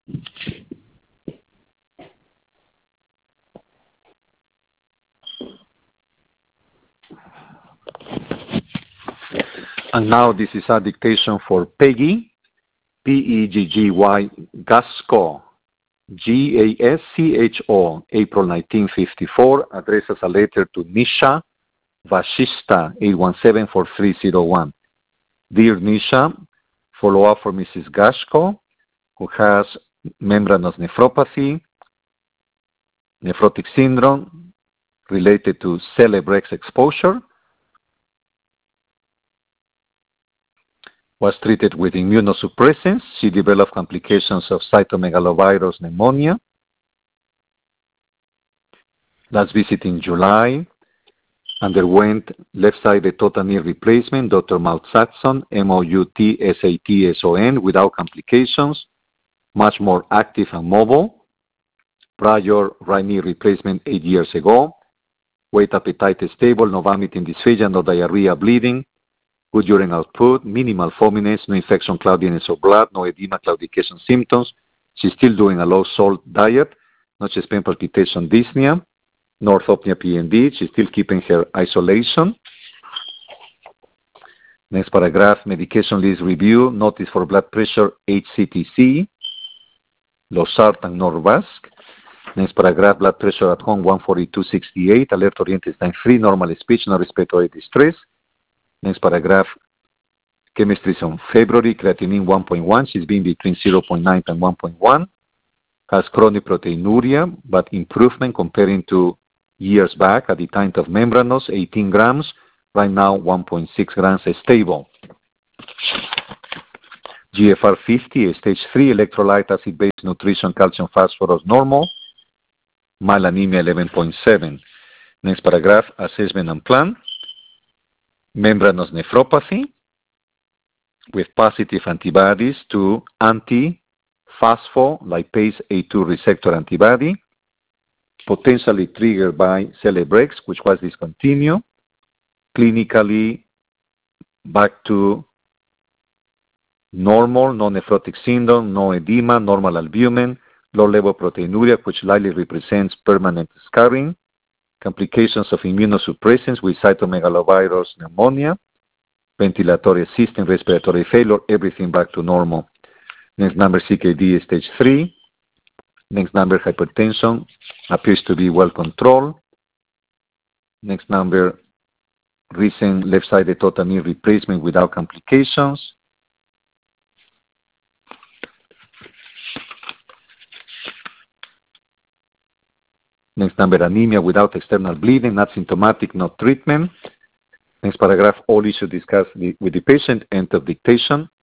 And now this is a dictation for Peggy, P-E-G-G-Y, Gasco, G-A-S-C-H-O, April 1954, addresses a letter to Nisha Vashista, 817-4301. Dear Nisha, follow up for Mrs. Gasco, who has membranous nephropathy, nephrotic syndrome related to Celebrex exposure, was treated with immunosuppressants. She developed complications of cytomegalovirus pneumonia. Last visit in July. Underwent left-sided total knee replacement, Dr. Moutsatzon, M-O-U-T-S-A-T-S-O-N, without complications, much more active and mobile. Prior right knee replacement 8 years ago. Weight appetite is stable, no vomiting, dysphagia, no diarrhea, bleeding. Good urine output, minimal fominess, no infection, cloudiness of blood, no edema, claudication symptoms. She's still doing a low-salt diet, no chest pain, palpitation, dyspnea, no orthopnea, PND. She's still keeping her isolation. Next paragraph, medication list review, notice for blood pressure, HCTC, Losartan, Norvasc. Next paragraph, blood pressure at home, 142/68, alert oriented time 3, normal speech, no respiratory distress. Next paragraph, chemistry is on February, creatinine 1.1, she's been between 0.9 and 1.1, has chronic proteinuria, but improvement comparing to years back at the time of membranous, 18 grams, right now 1.6 grams, is stable. GFR 50, stage 3, electrolyte, acid-based nutrition, calcium, phosphorus, normal, mild anemia 11.7. Next paragraph, assessment and plan. Membranous nephropathy with positive antibodies to anti-phospholipase A2 receptor antibody, potentially triggered by Celebrex, which was discontinued, clinically back to normal, no nephrotic syndrome, no edema, normal albumin, low-level proteinuria, which likely represents permanent scarring, complications of immunosuppressants with cytomegalovirus pneumonia, ventilatory assistant, respiratory failure, everything back to normal. Next number, CKD stage 3. Next number, hypertension, appears to be well controlled. Next number, recent left-sided total knee replacement without complications. Next number, anemia without external bleeding, not symptomatic, no treatment. Next paragraph, all issues discussed with the patient, end of dictation.